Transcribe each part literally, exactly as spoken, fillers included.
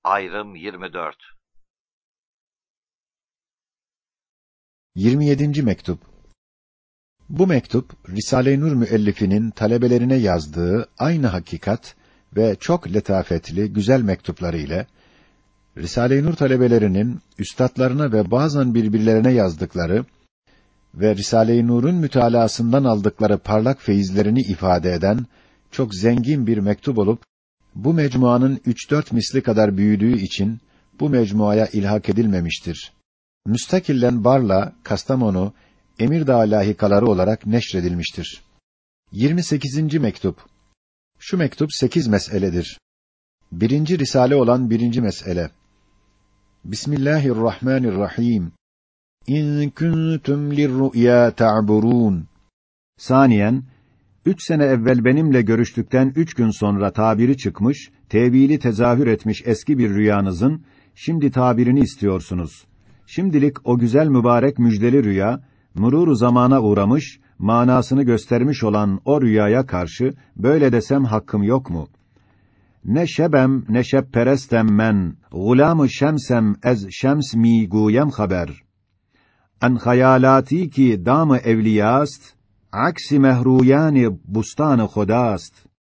Ayrım yirmi dört. yirmi yedinci mektup. Bu mektup Risale-i Nur müellifinin talebelerine yazdığı aynı hakikat ve çok letafetli, güzel mektupları ile Risale-i Nur talebelerinin üstatlarına ve bazen birbirlerine yazdıkları ve Risale-i Nur'un mütalaasından aldıkları parlak feyizlerini ifade eden çok zengin bir mektup olup bu mecmuanın üç dört misli kadar büyüdüğü için bu mecmuaya ilhak edilmemiştir. Müstakillen Barla, Kastamonu, Emirdağ lahikaları olarak neşredilmiştir. yirmi sekizinci mektup. Şu mektup sekiz meseledir. Birinci risale olan birinci mesele. Bismillahirrahmanirrahim. İn kuntum lirru'ya ta'burun. Saniyen, üç sene evvel benimle görüştükten üç gün sonra tabiri çıkmış, tevili tezahür etmiş eski bir rüyanızın, şimdi tabirini istiyorsunuz. Şimdilik o güzel mübarek müjdeli rüya, murur-u zamana uğramış, manasını göstermiş olan o rüyaya karşı, böyle desem hakkım yok mu? Ne şebem, ne şebperestem men, gulâm-ı şemsem ez şems mi guyem haber. En hayalâti ki dâm-ı evliyâst, aksi mehrûyâni bustân-ı hodâst.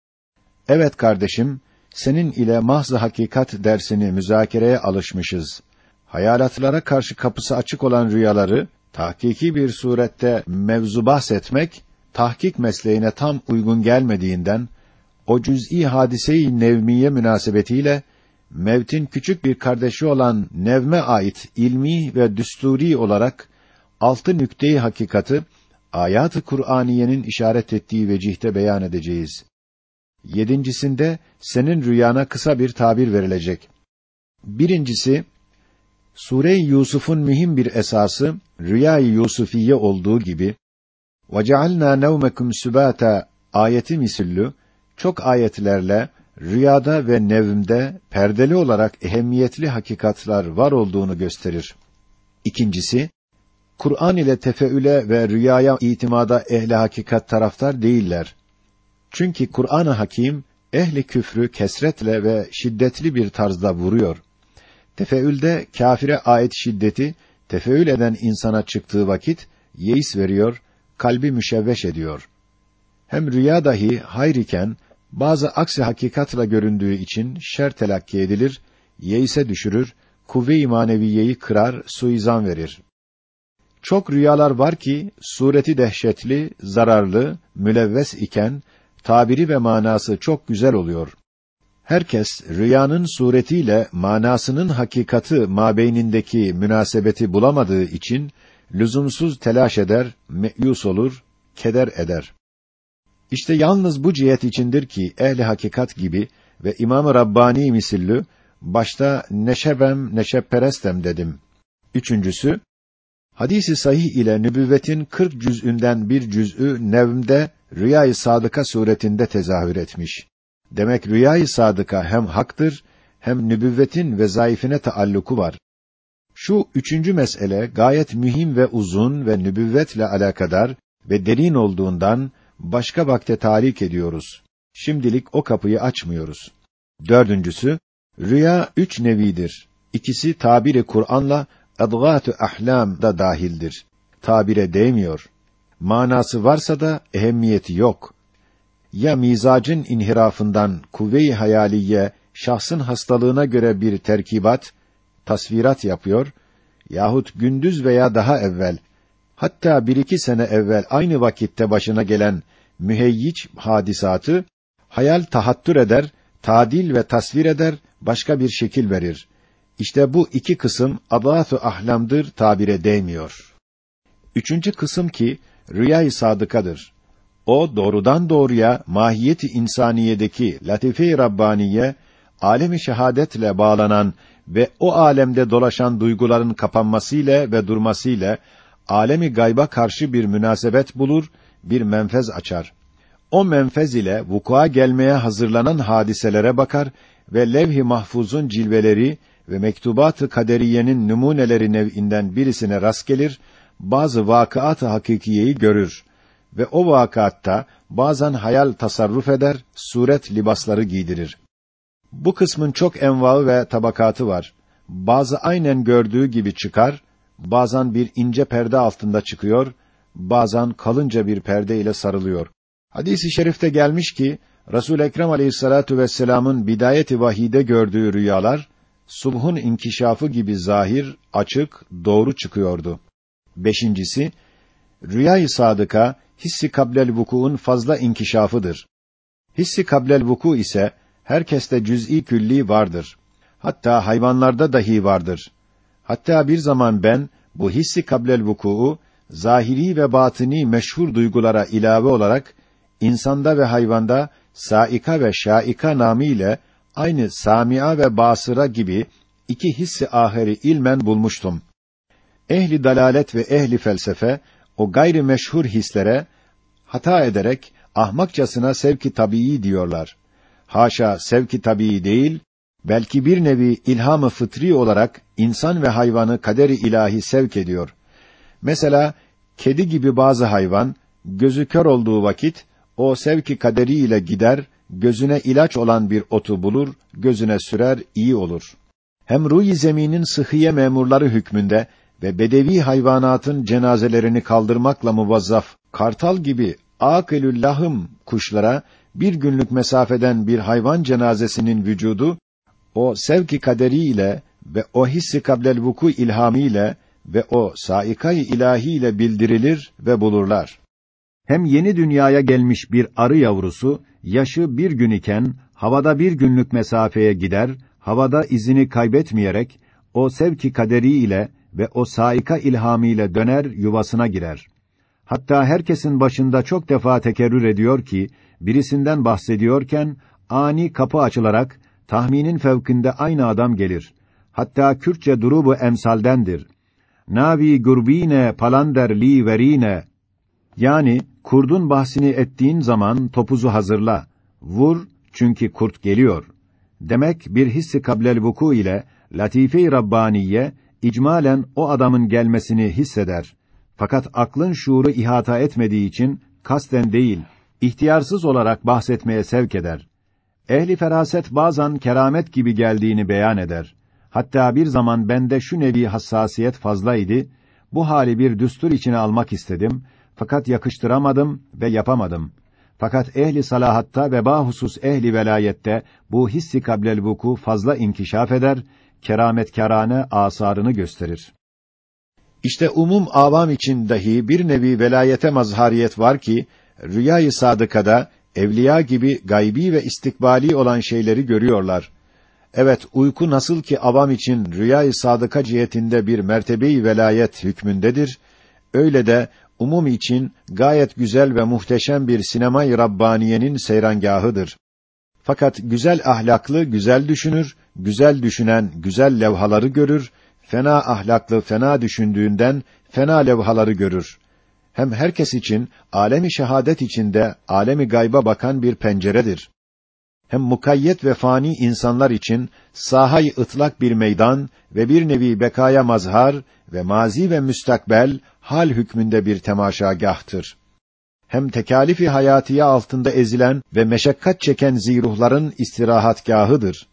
Evet kardeşim, senin ile mahz-ı hakikat dersini müzakereye alışmışız. Hayalatlara karşı kapısı açık olan rüyaları, tahkiki bir surette mevzu bahsetmek, tahkik mesleğine tam uygun gelmediğinden, o cüz'i hadise-i nevmiye münasebetiyle, mevtin küçük bir kardeşi olan nevme ait ilmi ve düsturi olarak, altı nükte-i hakikatı, ayat-ı Kur'aniyenin işaret ettiği vecihte beyan edeceğiz. Yedincisinde, senin rüyana kısa bir tabir verilecek. Birincisi, Sure-i Yusuf'un mühim bir esası, Rüya-i Yusufiye olduğu gibi, وَجَعَلْنَا نَوْمَكُمْ سُبَاتًا ayeti misillü, çok ayetlerle, rüyada ve nevmde, perdeli olarak ehemmiyetli hakikatlar var olduğunu gösterir. İkincisi, Kur'an ile tefeüle ve rüyaya itimada ehli hakikat taraftar değiller. Çünkü Kur'an-ı Hakim, ehli küfrü kesretle ve şiddetli bir tarzda vuruyor. Tefeülde kâfire ait şiddeti, tefeül eden insana çıktığı vakit, yeis veriyor, kalbi müşevveş ediyor. Hem rüya dahi hayr iken, bazı aksi hakikatla göründüğü için şer telakki edilir, yeise düşürür, kuvve-i maneviyeyi kırar, suizan verir. Çok rüyalar var ki, sureti dehşetli, zararlı, mülevves iken, tabiri ve manası çok güzel oluyor. Herkes, rüyanın suretiyle manasının hakikati mabeynindeki münasebeti bulamadığı için, lüzumsuz telaş eder, meyus olur, keder eder. İşte yalnız bu cihet içindir ki, ehli hakikat gibi ve İmam-ı Rabbani misillü, başta neşebem, neşebperestem dedim. Üçüncüsü, hadis-i sahih ile nübüvvetin kırk cüz'ünden bir cüz'ü nevmde, rüya-i sadıka suretinde tezahür etmiş. Demek rüya-i sadıka hem haktır, hem nübüvvetin vezaifine taalluku var. Şu üçüncü mesele, gayet mühim ve uzun ve nübüvvetle alakadar ve derin olduğundan, başka vakte tahrik ediyoruz. Şimdilik o kapıyı açmıyoruz. Dördüncüsü, rüya üç nevidir. İkisi tabiri Kur'an'la adgât-ı ahlam da dahildir. Tabire değmiyor. Manası varsa da ehemmiyeti yok. Ya mizacın inhirafından kuvve-i hayaliye şahsın hastalığına göre bir terkibat, tasvirat yapıyor yahut gündüz veya daha evvel, hatta bir iki sene evvel aynı vakitte başına gelen müheyyiç hadisatı hayal tahattür eder, tadil ve tasvir eder, başka bir şekil verir. İşte bu iki kısım adât-ı ahlamdır, tabire değmiyor. Üçüncü kısım ki rüya-i sadıkadır. O doğrudan doğruya mahiyeti insaniyedeki latife-i rabbaniye, alem-i şehadetle bağlanan ve o alemde dolaşan duyguların kapanmasıyla ve durmasıyla alemi gayba karşı bir münasebet bulur, bir menfez açar. O menfez ile vukua gelmeye hazırlanan hadiselere bakar ve levh-i mahfuzun cilveleri ve mektubat-ı kaderiyenin numuneleri nev'inden birisine rast gelir, bazı vakıat-ı hakikiyeyi görür ve o vakaatta bazen hayal tasarruf eder, suret libasları giydirir. Bu kısmın çok envaı ve tabakatı var. Bazı aynen gördüğü gibi çıkar, bazen bir ince perde altında çıkıyor, bazen kalınca bir perde ile sarılıyor. Hadis-i şerifte gelmiş ki, Resul-i Ekrem Aleyhissalatu vesselam'ın bidayet-i vahide gördüğü rüyalar, subhun inkişafı gibi zahir, açık, doğru çıkıyordu. Beşincisi, rüya-i sadıka, hissi kablel vuku'un fazla inkişafıdır. Hissi kablel vuku ise, herkeste cüz'i külli vardır. Hatta hayvanlarda dahi vardır. Hatta bir zaman ben, bu hissi kablel vuku'u, zahiri ve batini meşhur duygulara ilave olarak, insanda ve hayvanda, saika ve şaika namıyla, aynı samia ve basıra gibi, iki hissi ahiri ilmen bulmuştum. Ehli dalalet ve ehli felsefe, o gayri meşhur hislere, hata ederek, ahmakçasına sevk-i tabii diyorlar. Haşa, sevk-i tabii değil, belki bir nevi ilham-ı fıtri olarak, insan ve hayvanı kader-i ilahi sevk ediyor. Mesela, kedi gibi bazı hayvan, gözü kör olduğu vakit, o sevk-i kaderiyle gider, gözüne ilaç olan bir otu bulur, gözüne sürer, iyi olur. Hem ruh-i zeminin sıhhiye memurları hükmünde ve bedevi hayvanatın cenazelerini kaldırmakla muvazzaf, kartal gibi âkılül lahım kuşlara, bir günlük mesafeden bir hayvan cenazesinin vücudu, o sevk-i kaderiyle ve o hissi kablel vuku ilhamiyle ve o saika-i ilahiyle bildirilir ve bulurlar. Hem yeni dünyaya gelmiş bir arı yavrusu, yaşı bir gün iken, havada bir günlük mesafeye gider, havada izini kaybetmeyerek, o sevk-i kaderiyle ve o saika ilhamiyle döner, yuvasına girer. Hatta herkesin başında çok defa tekerrür ediyor ki, birisinden bahsediyorken, ani kapı açılarak, tahminin fevkinde aynı adam gelir. Hatta Kürtçe durubu emsaldendir. Navi gurbine palander li verine. Yani, kurdun bahsini ettiğin zaman topuzu hazırla. Vur, çünkü kurt geliyor. Demek bir hissi kablel vuku ile, latife-i Rabbaniye, icmalen o adamın gelmesini hisseder. Fakat aklın şuuru ihata etmediği için, kasten değil, ihtiyarsız olarak bahsetmeye sevk eder. Ehli feraset bazen keramet gibi geldiğini beyan eder. Hatta bir zaman bende şu nevi hassasiyet fazlaydı, bu hali bir düstur içine almak istedim, fakat yakıştıramadım ve yapamadım. Fakat ehli salahatta ve bahusus ehli velayette bu hissi kablel vuku fazla inkişaf eder, kerametkârane asarını gösterir. İşte umum avam için dahi bir nevi velayete mazhariyet var ki, rüya-i sadıkada, evliya gibi gaybi ve istikbali olan şeyleri görüyorlar. Evet, uyku nasıl ki avam için rüya-i sadıka cihetinde bir mertebe-i velayet hükmündedir, öyle de umum için gayet güzel ve muhteşem bir sinema-i Rabbaniye'nin seyrangâhıdır. Fakat güzel ahlaklı güzel düşünür, güzel düşünen güzel levhaları görür, fena ahlaklı fena düşündüğünden fena levhaları görür. Hem herkes için alemi şehadet içinde alemi gayba bakan bir penceredir. Hem mukayyet ve fani insanlar için sahayı ıtlak bir meydan ve bir nevi bekaya mazhar ve mazi ve müstakbel hal hükmünde bir temaşagahtır. Hem tekalifi hayatiye altında ezilen ve meşakkat çeken ziruhların istirahatgâhıdır.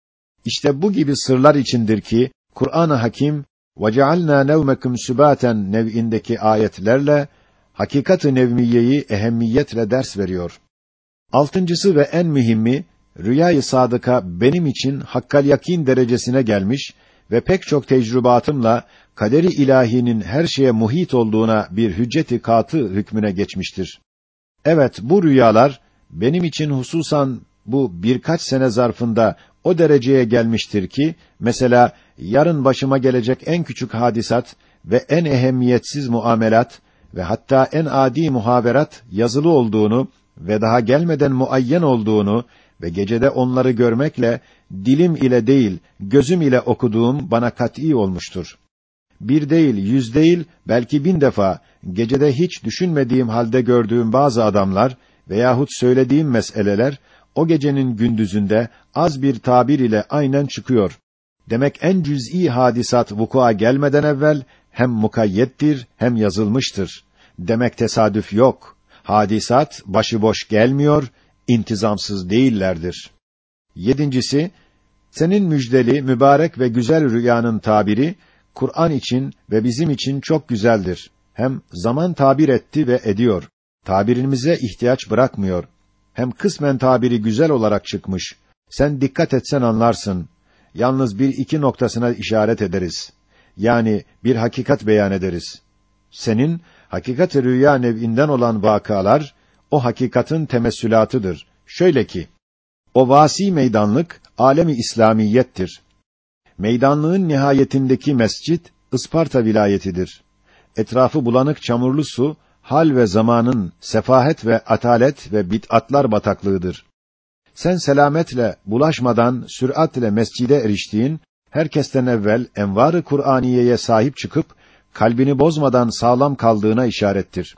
İşte bu gibi sırlar içindir ki Kur'an-ı Hakim وَجَعَلْنَا نَوْمَكُمْ سُبَاتًا nev'indeki ayetlerle hakikat-ı nevmiyeyi ehemmiyetle ders veriyor. Altıncısı ve en mühimi, rüya-i sadıka benim için hakkal yakin derecesine gelmiş ve pek çok tecrübatımla kaderi ilahinin her şeye muhit olduğuna bir hüccet-i katı hükmüne geçmiştir. Evet, bu rüyalar benim için hususan bu birkaç sene zarfında o dereceye gelmiştir ki, mesela yarın başıma gelecek en küçük hadisat ve en ehemmiyetsiz muamelat ve hatta en adi muhaberat yazılı olduğunu ve daha gelmeden muayyen olduğunu ve gecede onları görmekle dilim ile değil, gözüm ile okuduğum bana kat'î olmuştur. Bir değil, yüz değil, belki bin defa gecede hiç düşünmediğim halde gördüğüm bazı adamlar veyahut söylediğim meseleler o gecenin gündüzünde az bir tabir ile aynen çıkıyor. Demek en cüz'i hadisat vukua gelmeden evvel hem mukayyettir hem yazılmıştır. Demek tesadüf yok. Hadisat başıboş gelmiyor, intizamsız değillerdir. Yedincisi, senin müjdeli, mübarek ve güzel rüyanın tabiri, Kur'an için ve bizim için çok güzeldir. Hem zaman tabir etti ve ediyor. Tabirimize ihtiyaç bırakmıyor. Hem kısmen tabiri güzel olarak çıkmış. Sen dikkat etsen anlarsın. Yalnız bir iki noktasına işaret ederiz. Yani bir hakikat beyan ederiz. Senin, hakikat-ı rüya nev'inden olan vakalar, o hakikatin temessülatıdır. Şöyle ki, o vasi meydanlık, alemi İslamiyettir. Meydanlığın nihayetindeki mescit, Isparta vilayetidir. Etrafı bulanık çamurlu su, hal ve zamanın sefahet ve atalet ve bid'atlar bataklığıdır. Sen selametle, bulaşmadan, süratle mescide eriştiğin, herkesten evvel envar-ı Kur'aniyeye sahip çıkıp, kalbini bozmadan sağlam kaldığına işarettir.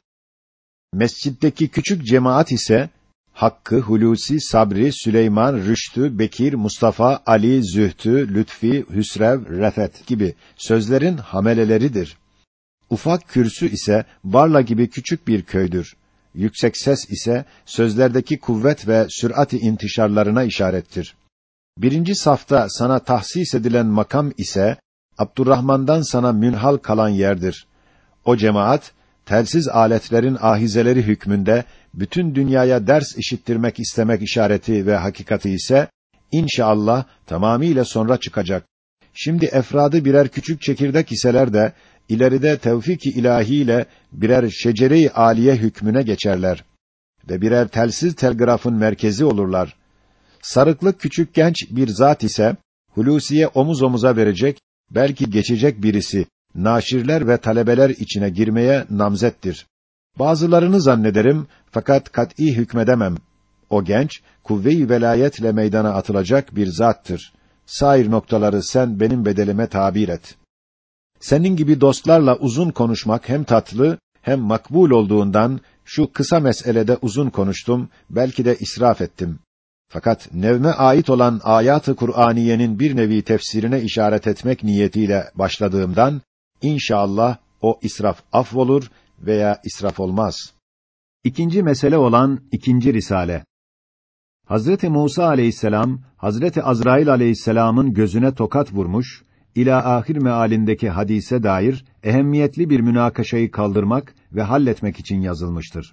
Mescitteki küçük cemaat ise, Hakkı, Hulusi, Sabri, Süleyman, Rüştü, Bekir, Mustafa, Ali, Zühtü, Lütfi, Hüsrev, Refet gibi sözlerin hameleleridir. Ufak kürsü ise Barla gibi küçük bir köydür. Yüksek ses ise sözlerdeki kuvvet ve sür'at-i intişarlarına işarettir. Birinci safta sana tahsis edilen makam ise Abdurrahman'dan sana münhal kalan yerdir. O cemaat telsiz aletlerin ahizeleri hükmünde bütün dünyaya ders işittirmek istemek işareti ve hakikati ise inşallah tamamiyle sonra çıkacak. Şimdi efradı birer küçük çekirdek iseler de ileride tevfik-i ilahiyle birer şecere-i âliye hükmüne geçerler ve birer telsiz telgrafın merkezi olurlar. Sarıklı küçük genç bir zat ise Hulusi'ye omuz omuza verecek, belki geçecek birisi, naşirler ve talebeler içine girmeye namzettir. Bazılarını zannederim, fakat kat'î hükmedemem. O genç, kuvve-i velayetle meydana atılacak bir zattır. Sair noktaları sen benim bedelime tabir et. Senin gibi dostlarla uzun konuşmak hem tatlı, hem makbul olduğundan, şu kısa meselede uzun konuştum, belki de israf ettim. Fakat nevme ait olan ayat-ı Kur'aniyenin bir nevi tefsirine işaret etmek niyetiyle başladığımdan, inşallah o israf affolur veya israf olmaz. İkinci mesele olan ikinci risale. Hazreti Musa aleyhisselam, Hazreti Azrail aleyhisselamın gözüne tokat vurmuş, ila ahir mealindeki hadise dair ehemmiyetli bir münakaşayı kaldırmak ve halletmek için yazılmıştır.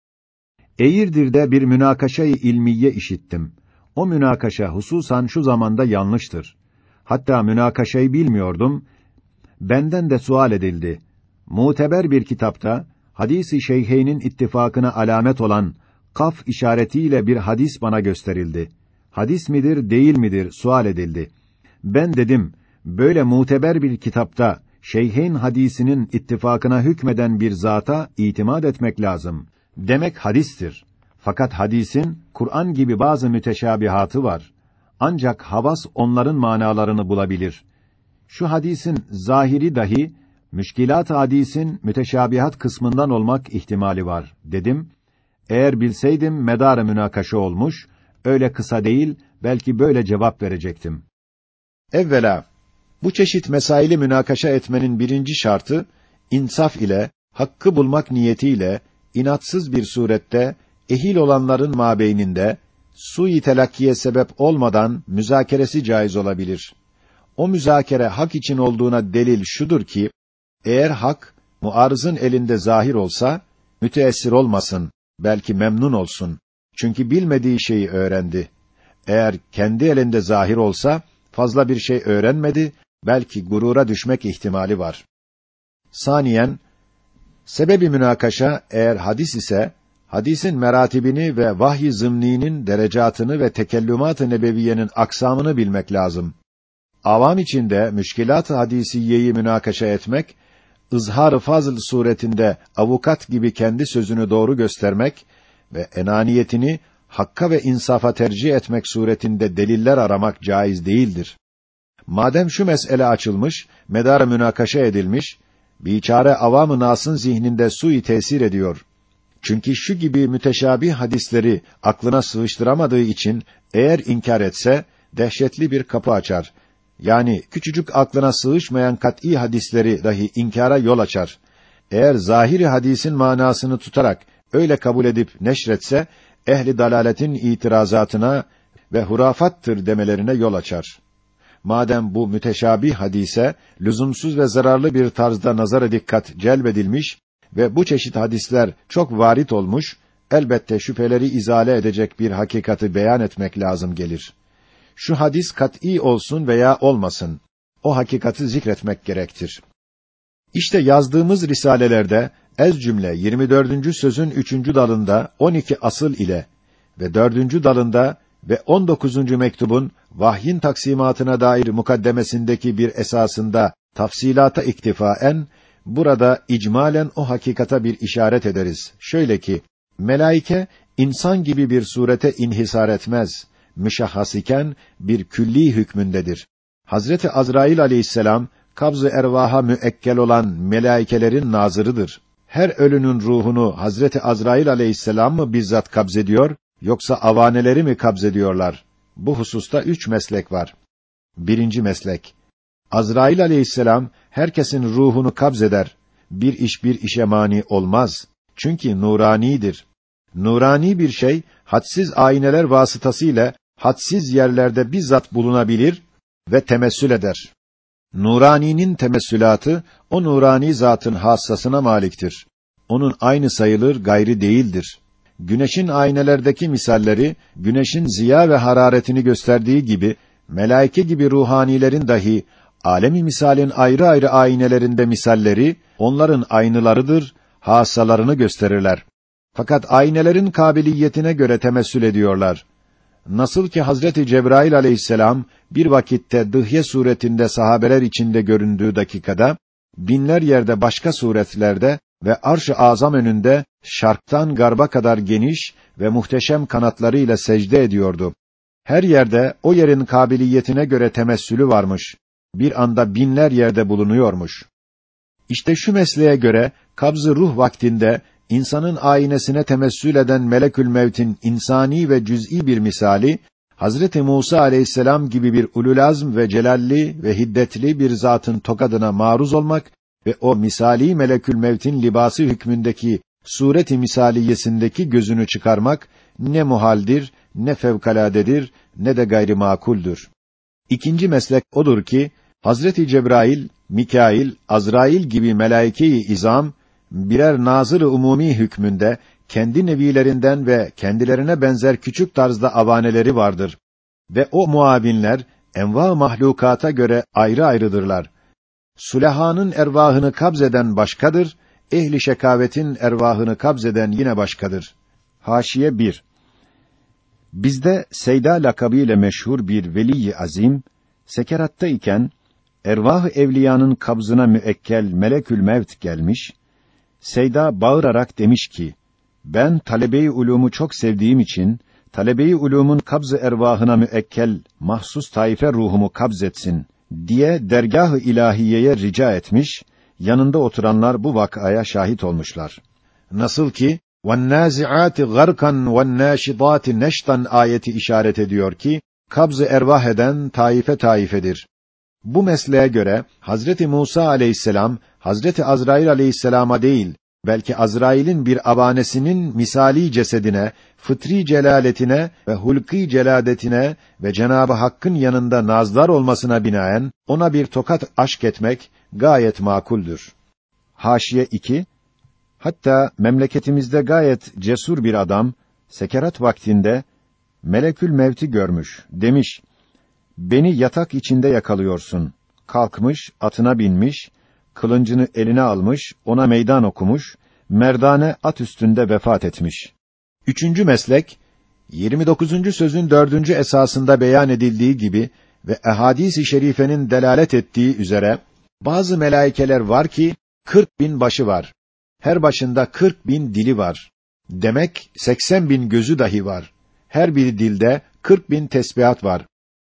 Eğirdir'de bir münakaşayı ilmiye işittim. O münakaşa hususan şu zamanda yanlıştır. Hatta münakaşayı bilmiyordum. Benden de sual edildi. Muteber bir kitapta hadis-i şeyheynin ittifakına alamet olan kaf işaretiyle bir hadis bana gösterildi. Hadis midir, değil midir sual edildi. Ben dedim, böyle muteber bir kitapta şeyheyn hadisinin ittifakına hükmeden bir zata itimat etmek lazım. Demek hadistir. Fakat hadisin Kur'an gibi bazı müteşabihatı var. Ancak havas onların manalarını bulabilir. Şu hadisin zahiri dahi müşkilat-ı hadisin müteşabihat kısmından olmak ihtimali var dedim. Eğer bilseydim medar-ı münakaşa olmuş, öyle kısa değil, belki böyle cevap verecektim. Evvela, bu çeşit mesaili münakaşa etmenin birinci şartı, insaf ile, hakkı bulmak niyetiyle, inatsız bir surette, ehil olanların mabeyninde, sui telakkiye sebep olmadan müzakeresi caiz olabilir. O müzakere hak için olduğuna delil şudur ki, eğer hak, muarızın elinde zahir olsa, müteessir olmasın, belki memnun olsun. Çünkü bilmediği şeyi öğrendi. Eğer kendi elinde zahir olsa, fazla bir şey öğrenmedi, belki gurura düşmek ihtimali var. Saniyen, sebebi münakaşa eğer hadis ise, hadisin meratibini ve vahy-i zımnînin derecatını ve tekellümat-ı nebeviyenin aksamını bilmek lazım. Avam içinde müşkilat-ı hadisiyeyi münakaşa etmek, ızhar-ı fazl suretinde avukat gibi kendi sözünü doğru göstermek ve enaniyetini hakka ve insafa tercih etmek suretinde deliller aramak caiz değildir. Madem şu mesele açılmış, medar-ı münakaşa edilmiş, biçare avam-ı nas'ın zihninde sui tesir ediyor. Çünkü şu gibi müteşabih hadisleri aklına sığıştıramadığı için eğer inkar etse dehşetli bir kapı açar. Yani küçücük aklına sığışmayan kat'î hadisleri dahi inkara yol açar. Eğer zahiri hadisin manasını tutarak öyle kabul edip neşretse ehli dalaletin itirazatına ve hurafattır demelerine yol açar. Madem bu müteşabih hadise lüzumsuz ve zararlı bir tarzda nazara dikkat celbedilmiş ve bu çeşit hadisler çok varit olmuş, elbette şüpheleri izale edecek bir hakikati beyan etmek lazım gelir. Şu hadis kat'î olsun veya olmasın, o hakikati zikretmek gerektir. İşte yazdığımız risalelerde ez cümle yirmi dördüncü sözün üçüncü dalında on iki asıl ile ve dördüncü dalında ve on dokuzuncu mektubun vahyin taksimatına dair mukaddemesindeki bir esasında tafsilata iktifaen burada icmalen o hakikata bir işaret ederiz. Şöyle ki, melaike insan gibi bir surete inhisar etmez, müşahhas iken bir külli hükmündedir. Hazreti Azrail aleyhisselam kabz-ı ervaha müekkel olan melaikelerin nazırıdır. Her ölünün ruhunu Hazreti Azrail aleyhisselam mı bizzat kabzediyor, yoksa avaneleri mi kabzediyorlar? Bu hususta üç meslek var. Birinci meslek, Azrail aleyhisselam herkesin ruhunu kabzeder. Bir iş bir işe mani olmaz. Çünkü nuranidir. Nurani bir şey, hadsiz ayneler vasıtasıyla hadsiz yerlerde bizzat bulunabilir ve temessül eder. Nuraninin temessülatı, o nurani zatın hassasına maliktir. Onun aynı sayılır, gayri değildir. Güneşin aynelerdeki misalleri, güneşin ziya ve hararetini gösterdiği gibi, melaike gibi ruhanilerin dahi, alemi misalin ayrı ayrı aynelerinde misalleri, onların aynılarıdır, hassalarını gösterirler. Fakat aynelerin kabiliyetine göre temessül ediyorlar. Nasıl ki Hazreti Cebrail aleyhisselam, bir vakitte dıhye suretinde sahabeler içinde göründüğü dakikada, binler yerde başka suretlerde ve arş-ı azam önünde şarktan garba kadar geniş ve muhteşem kanatlarıyla secde ediyordu. Her yerde o yerin kabiliyetine göre temessülü varmış. Bir anda binler yerde bulunuyormuş. İşte şu mesleğe göre kabz-ı ruh vaktinde insanın aynesine temessül eden melekül mevtin insani ve cüz'i bir misali, Hazreti Musa aleyhisselam gibi bir ululazm ve celalli ve hiddetli bir zatın tokadına maruz olmak ve o misali melekül mevtin libası hükmündeki sureti misaliyesindeki gözünü çıkarmak ne muhaldir, ne fevkaladedir, ne de gayri makuldür. İkinci meslek odur ki Hazreti Cebrail, Mikail, Azrail gibi melaike-i izam birer nazır-ı umumi hükmünde kendi nevilerinden ve kendilerine benzer küçük tarzda avaneleri vardır ve o muavinler enva mahlukata göre ayrı ayrıdırlar. Sülehanın ervahını kabzeden başkadır, ehli şekavetin ervahını kabzeden yine başkadır. Haşiye bir. Bizde Seyda lakabıyla meşhur bir veli-i azim, sekeratta iken ervah-ı evliyanın kabzına müekkel melekül mevt gelmiş, Seyda bağırarak demiş ki, ben talebe-i ulûmu çok sevdiğim için, talebe-i ulûmun kabz-ı ervahına müekkel, mahsus taife ruhumu kabzetsin diye dergâh-ı ilahiyeye rica etmiş, yanında oturanlar bu vakaya şahit olmuşlar. Nasıl ki, وَالنَّازِعَاتِ غَرْقًا وَالنَّاشِطَاتِ neştan ayeti işaret ediyor ki, kabz-ı ervah eden taife taifedir. Bu mesleğe göre Hazreti Musa aleyhisselam Hazreti Azrail aleyhisselama değil, belki Azrail'in bir avanesinin misali cesedine, fıtri celaletine ve hulkî celadetine ve Cenab-ı Hakk'ın yanında nazlar olmasına binaen ona bir tokat aşk etmek gayet makuldür. Haşiye iki. Hatta memleketimizde gayet cesur bir adam sekerat vaktinde melekül mevti görmüş. Demiş: "Beni yatak içinde yakalıyorsun." Kalkmış, atına binmiş, kılıncını eline almış, ona meydan okumuş, merdane at üstünde vefat etmiş. Üçüncü meslek, yirmi dokuzuncu sözün dördüncü esasında beyan edildiği gibi ve ehadis-i şerifenin delalet ettiği üzere, bazı melaikeler var ki, kırk bin başı var. Her başında kırk bin dili var. Demek, seksen bin gözü dahi var. Her bir dilde kırk bin tesbihat var.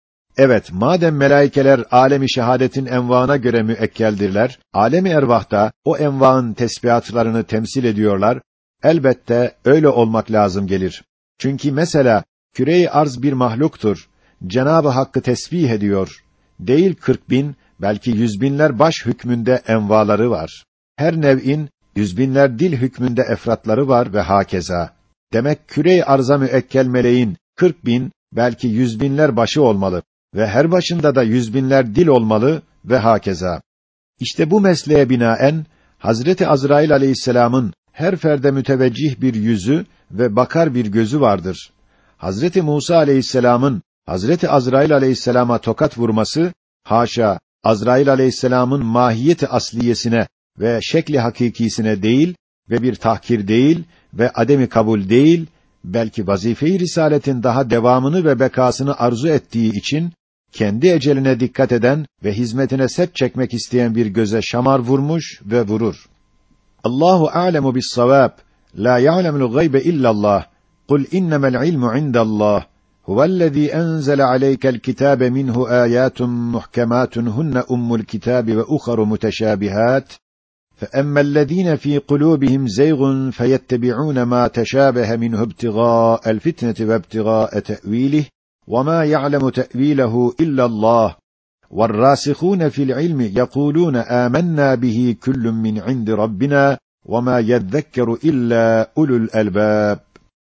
Evet, madem melaikeler alemi şehadetin envaına göre müekkeldirler, alemi ervahta o envaın tesbihatlarını temsil ediyorlar, elbette öyle olmak lazım gelir. Çünkü mesela, küre-i arz bir mahluktur, Cenab-ı Hakk'ı tesbih ediyor. Değil kırk bin, belki yüz binler baş hükmünde envaları var. Her nev'in, yüz binler dil hükmünde efratları var ve hakeza. Demek küre-i arza müekkel meleğin, kırk bin, belki yüz binler başı olmalı ve her başında da yüz binler dil olmalı ve hakeza. İşte bu mesleğe binaen Hazreti Azrail aleyhisselam'ın her ferde müteveccih bir yüzü ve bakar bir gözü vardır. Hazreti Musa aleyhisselam'ın Hazreti Azrail aleyhisselama tokat vurması, haşa, Azrail aleyhisselam'ın mahiyeti asliyesine ve şekli hakikisine değil ve bir tahkir değil ve ademi kabul değil, belki vazife-i risaletin daha devamını ve bekasını arzu ettiği için, kendi eceline dikkat eden ve hizmetine set çekmek isteyen bir göze şamar vurmuş ve vurur. Allahu a'lemu bis-savab. La ya'lemul gaybe illallah. Kul innemel ilmu indallah. Huvellezî enzele aleykel kitâbe minhu âyâtun muhkematun hunne ummul kitâbi ve uharu muteşâbihât. فَأَمَّا الَّذ۪ينَ ف۪ي قُلُوبِهِمْ زَيْغٌ فَيَتَّبِعُونَ مَا تَشَابَهَ مِنْهُ ابْتِغَاءَ الْفِتْنَةِ وَابْتِغَاءَ تَأْوِيلِهِ وَمَا يَعْلَمُ تَأْوِيلَهُ إِلَّا اللّٰهُ وَالرَّاسِخُونَ فِي الْعِلْمِ يَقُولُونَ آمَنَّا بِهِ كُلٌّ مِّنْ عِندِ رَبِّنَا وَمَا يَذَّكَّرُ إِلَّا أُولُو الْأَلْبَابِ